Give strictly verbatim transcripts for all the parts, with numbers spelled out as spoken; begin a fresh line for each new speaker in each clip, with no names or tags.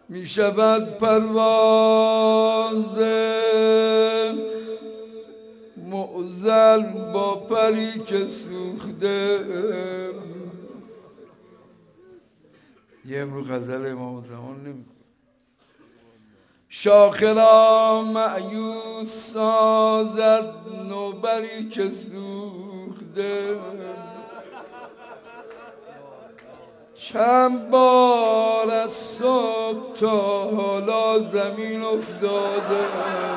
می شود پرواز معضل با پری که سوخته. یه امرو غزل امام زمان نمی کنه. شاخرا مأیوس سازد نوبری که سوخته. چند بار از صبح تا حالا زمین افتاده.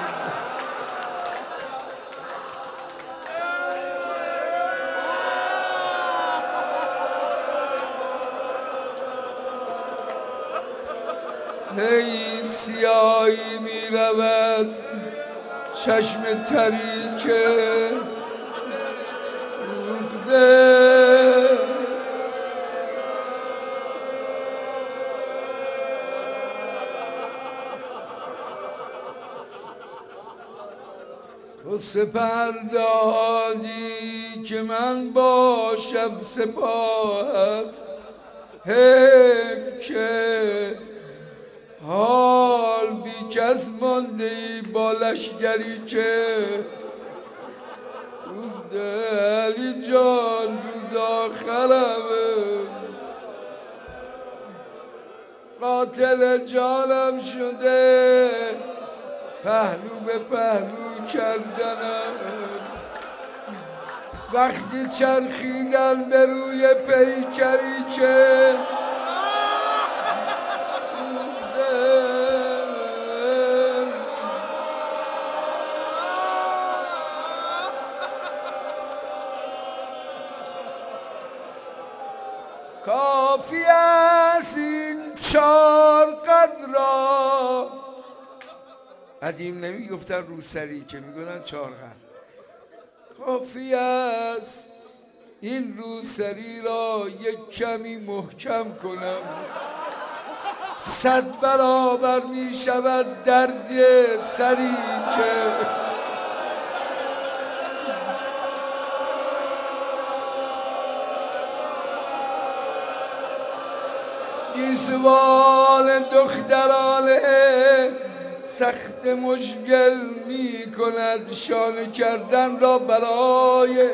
هی سیاهی می رود چشم تری که روخته. تو سپر دادی که من باشم سپاهت. حیف که حال بی کس مانده ای با لشگری که علی جان روز آخرمه. قاتل جانم شده پهلو به پهلو کردنم. وقتی چرخیدن به روی پیکری که کافی است این چار قد را. قدیم نمی گفتن روسری که می گفتن چار قد. کافی است این روسری را یک کمی محکم کنم. صد برابر می شود درد سری که گیسوان دخترانه سخت مشکل می کند شانه کردن را برای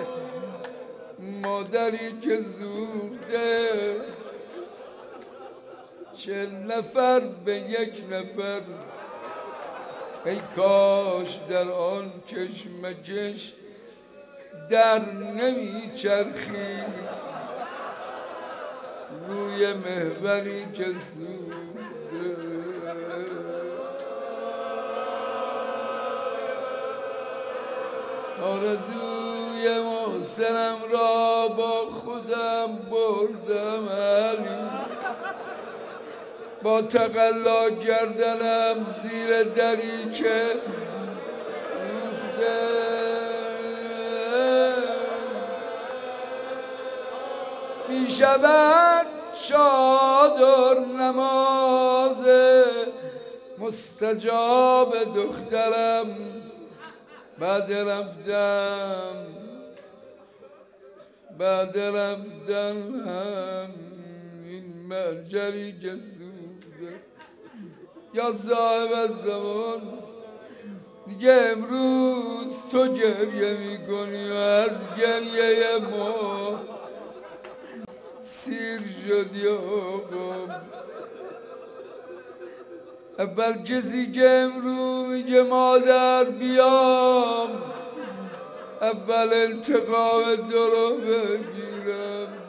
مادری که زوده. چل نفر به یک نفر ای کاش در آن کشمکش در نمی چرخی روی محوری که سوخته. آرزوی محسنم را با خودم بردم علی. با تقلا کردنم زیر دری که سوخته. می شود چادر نماز مستجاب دخترم بعد رفتم بعد رفتن هم این محجری که سوخته. یا صاحب زمان دیگه امروز تو گریه میکنی و از گریه ما سیر شدی. آقا اول کسی که امرو میگه مادر بیام اول انتقام تو رو بگیرم.